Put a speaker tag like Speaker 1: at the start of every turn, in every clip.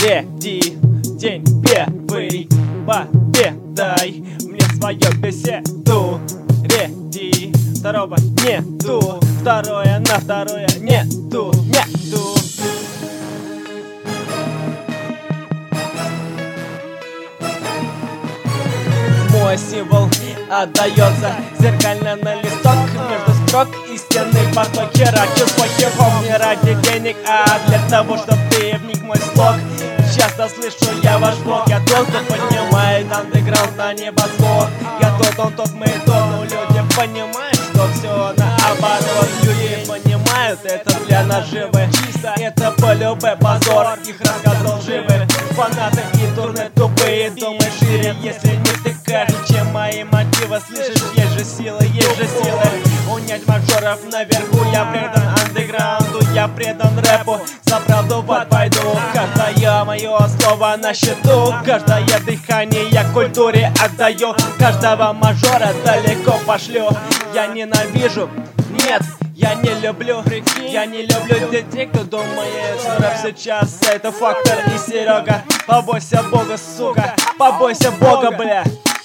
Speaker 1: Реди, день первый, победой мне свою беседу. Реди, второго нету, второе на второе нету. Мой символ отдается зеркально на листок. Между строк истинный поток. Херачу свой хип-хоп не ради денег, а для того, чтобы ты вник в мой слог. Часто слышу я ваш блог. Я тот, кто поднимает андеграунд на небосвод. Я тот, он тот, мы тот. Но люди понимают, что все наоборот. Люди понимают, это для наживы. Чисто это полюбе позор. Их рассказал живы фанаты и турне тупые. Думай шире, если не тыкаешь, чем мои мотивы. Слышишь, есть же силы, унять мажоров наверху. Я предан андеграунду, я предан рэпу. За правду в ад пойду. Каждое мое слово на счету. Каждое дыхание я культуре отдаю. Каждого мажора далеко пошлю. Я ненавижу, нет, я не люблю, я не люблю детей, кто думает, что рэп сейчас это Фактор и Серега. Побойся Бога, сука, побойся Бога, бля.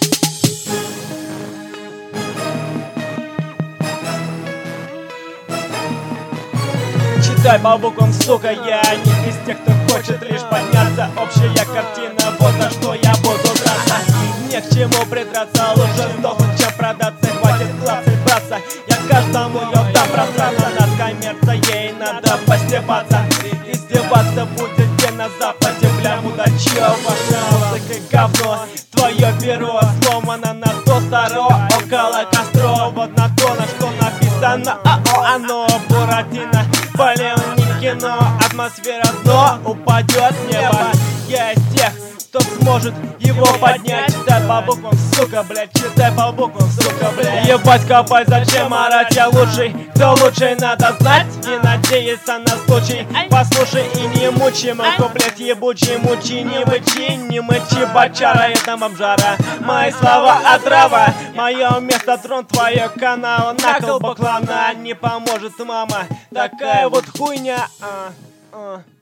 Speaker 1: Читай по буквам, сука, я не из тех, кто хочет лишь подняться. Общая картина, вот на что я буду драться. Не к чему придраться, лучше сдохнуть, чем продаться. Хватит клацать, браться, я каждому ёбдам пространство. Над коммерцией надо постебаться. Издеваться будет где на западе, бля, мудачьё. Ваша музыка говно, твое перо сломано на 100 старо. Около костров, вот на то, на что написано оно. Буратино, блин, не кино. Атмосфера дно, упадет небо. Я из тех, кто сможет его поднять. Читай по буквам, сука, блядь, читай по буквам, сука, блядь. Ебать, копай, зачем орать, я лучший. Кто лучший, надо знать, не надеяться на случай. Послушай и не мучи, мой куплет ебучий. Мучи, не мычи, не мычи, бочара, это мамжара. Мои слова отрава, мое место трон, твое канал. Накол баклана, не поможет мама. Такая вот хуйня.